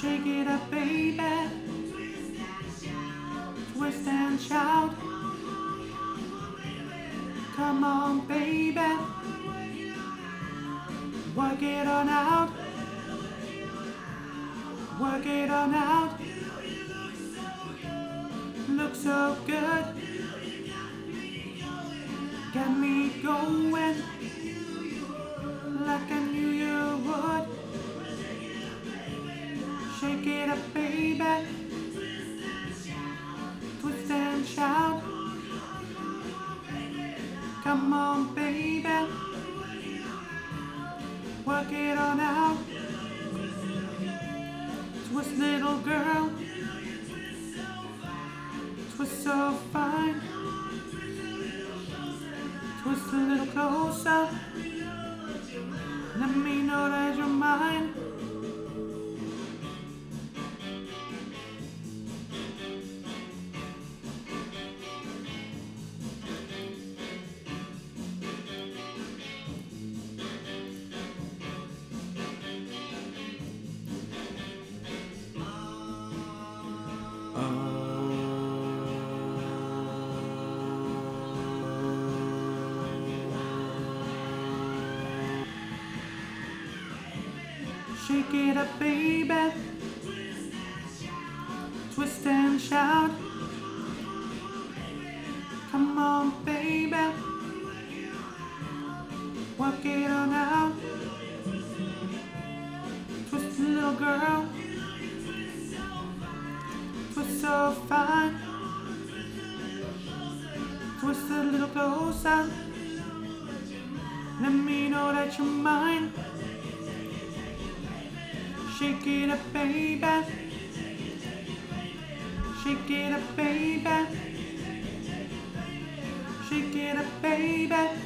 Shake it up, baby. Twist and shout. Come on, baby. Work it on out. Work it on out. Look so good. Get me going like I knew you would. Shake it up, baby. Twist and shout. Come on, baby. Work it on out. Twist, little girl. Twist so fine. Twist a little closer. Let me know that you're mine. Shake it up, baby. Twist and shout. Come on, baby. Work it on out. Twist, little girl. Twist so fine. Twist a little closer. Let me know that you're mine. Shake it up, baby. Shake it up, baby. Shake it up, baby.